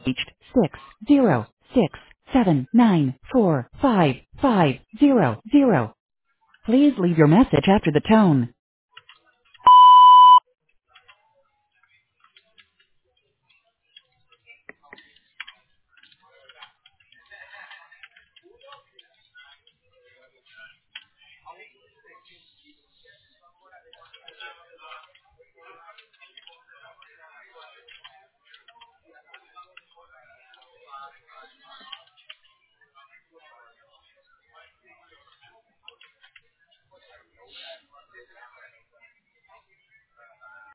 reached 606794550. Please leave your message after the tone.